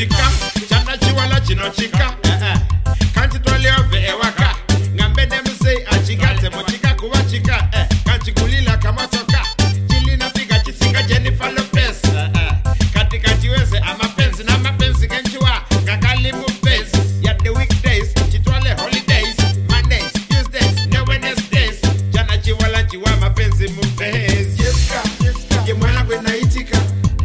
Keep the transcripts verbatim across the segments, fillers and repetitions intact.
chika chana chiwala chino chika kanti twale ove ewaka ngambe dem say achigate mochika kuwa chika kanti kulila kama toka chili na piga chisinga Jennifer Lopez kati kati weze amapenzi na mapenzi kenchua kakali mupezi ya the weekdays chitwale holidays Mondays Tuesdays na Wednesdays chana chiwala chiwa mapenzi mupezi Jessica ye mwana kwe naitika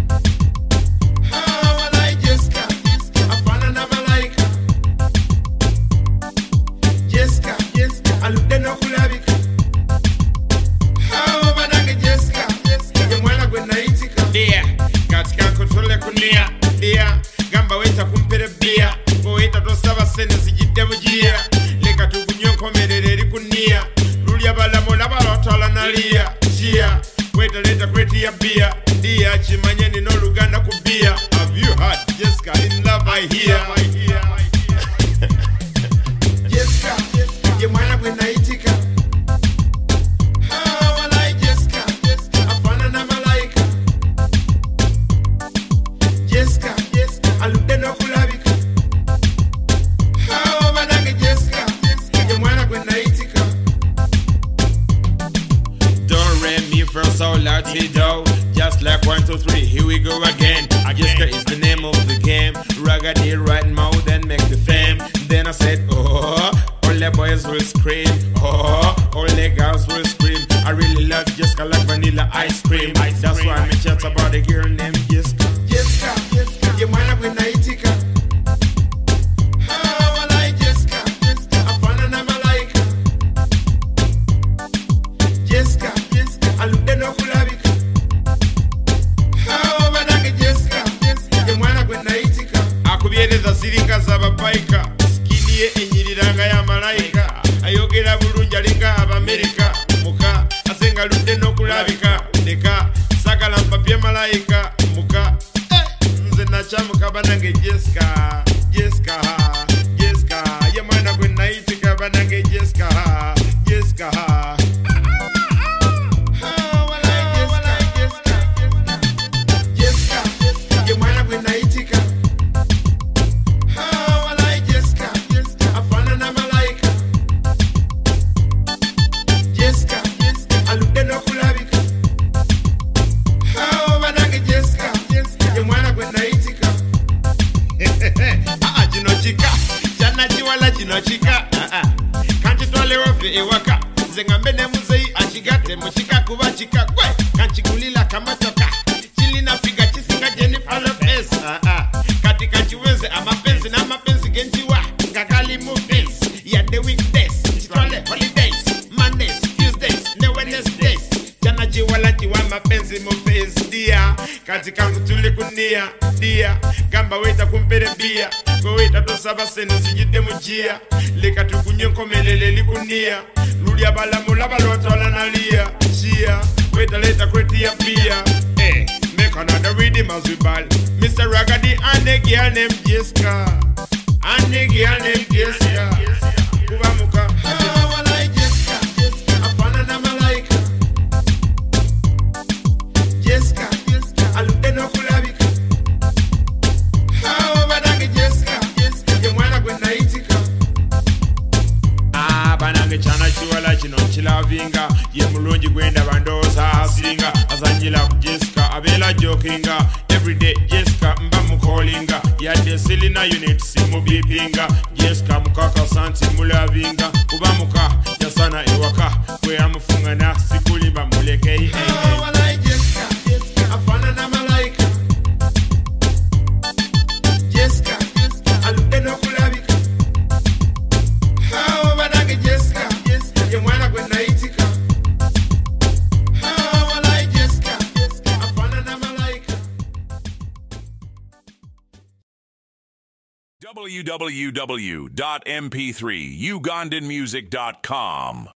Dia gamba weta kumpere bia weta tosaba sene zijide mujia leka tukunyo komerere kunia lulia bala mola bala tola nalia chia weta leta kweti ya bia dia chimanyeni no luganda kubia. Have you heard Jessica in love I hear Jessica ye mwana kwe naitika just like one, two, three, here we go again. I Jessica is the name of the game. Raggedy right mouth and make the fame. Then I said, oh, all the boys will scream. Oh, all the girls will scream. I really love Jessica like vanilla ice cream. That's why I'm in chat about a girl named Jessica. Jessica, you might have been naitika. Siringa zabapaika skiliye enyiriranga ya malaika ayogera bulungi alinga Abamerika muka asenga ludde n'okulabika leka sagala mpapye malaika muka nze nachamuka banange Jessica Jessica Jessica ye mwana gwe nayitika banange Jessica Jessica chika kanti twale wove ewaka zengambe ne muzei achigate mochika kuba chika kwe kanti kulila kama toka chili na figa chisinga Jennifer Lopez kati kanti weze amapenzi na mapenzi genjiwa ngakali movies ya the weekdays twale holidays Mondays Tuesdays na Wednesdays jana jiwala jiwa mapenzi movies dia kati kangu tuli kunia dia gamba weta kumpere bia weta tosaba sene zijide mujia leka tukunye komelele likunia lulia bala mola bala tola nalia chia weta leta kweti ya pia eh make another rhythm as we ball Mister Raggedy and the girl named Jessica and the girl named Jessica kuba muka wala Jessica afana na malaika Jessica alude no kulabika chana chiwala chino chilavinga ye mulungi gwenda bandoza asinga azanjila Jessica abela jokinga everyday Jessica mba mukolinga yadde silina unit simu bipinga Jessica mukaka santi mulavinga kuba muka jasana ewaka kwe amufunga na sikulimba mulekei afana na malaika Jessica alude no kulabika w w w dot m p three ugandan music dot com